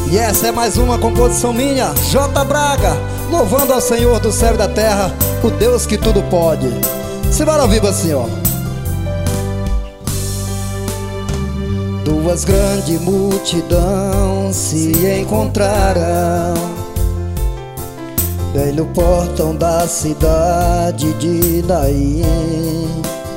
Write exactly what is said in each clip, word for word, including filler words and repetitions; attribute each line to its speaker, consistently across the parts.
Speaker 1: E essa é mais uma composição minha, J. Braga, louvando ao Senhor do céu e da terra, o Deus que tudo pode. Simbora ao vivo assim, ó. Duas grandes multidões se encontraram bem no portão da cidade de Naim.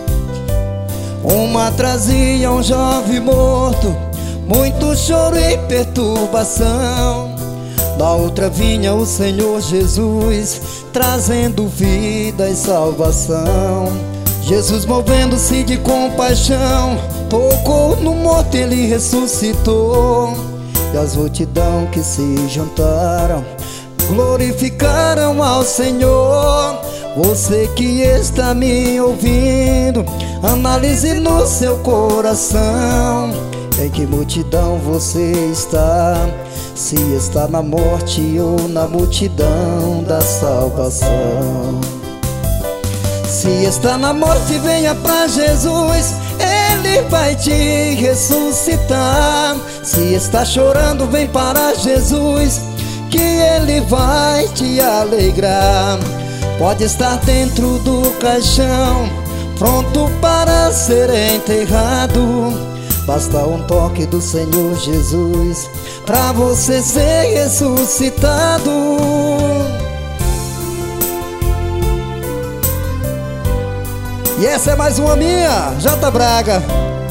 Speaker 1: Uma trazia um jovem morto, muito choro e perturbação. Na outra vinha o Senhor Jesus, trazendo vida e salvação. Jesus, movendo-se de compaixão, tocou no morto, ele ressuscitou. E as multidão que se juntaram glorificaram ao Senhor. Você que está me ouvindo, analise no seu coração. Em que multidão você está? Se está na morte ou na multidão da salvação. Se está na morte, venha pra Jesus, Ele vai te ressuscitar. Se está chorando, vem para Jesus, que Ele vai te alegrar. Pode estar dentro do caixão, pronto para ser enterrado. Basta um toque do Senhor Jesus pra você ser ressuscitado. E essa é mais uma minha, J. Braga.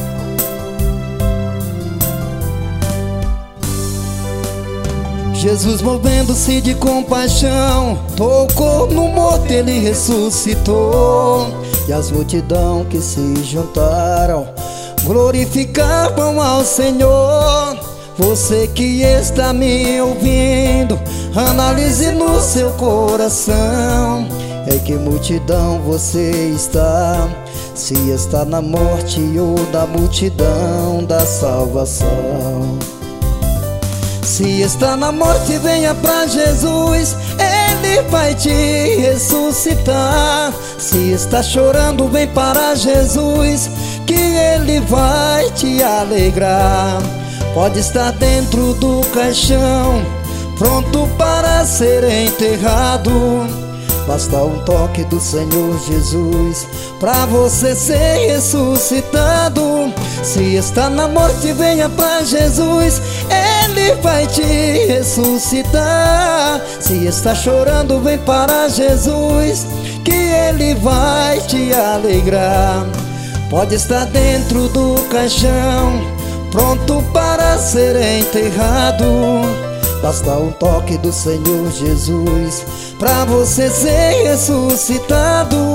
Speaker 1: Jesus, movendo-se de compaixão, tocou no morto, ele ressuscitou. E as multidão que se juntaram glorificavam ao Senhor. Você que está me ouvindo, analise no seu coração. Em que multidão você está? Se está na morte ou na multidão da salvação. Se está na morte, venha pra Jesus, Ele vai te ressuscitar. Se está chorando, vem para Jesus, que Ele vai te alegrar. Pode estar dentro do caixão, pronto para ser enterrado. Basta um toque do Senhor Jesus pra você ser ressuscitado. Se está na morte, venha pra Jesus, Ele vai te ressuscitar. Se está chorando, vem para Jesus, que Ele vai te alegrar. Pode estar dentro do caixão, pronto para ser enterrado. Basta um toque do Senhor Jesus pra você ser ressuscitado.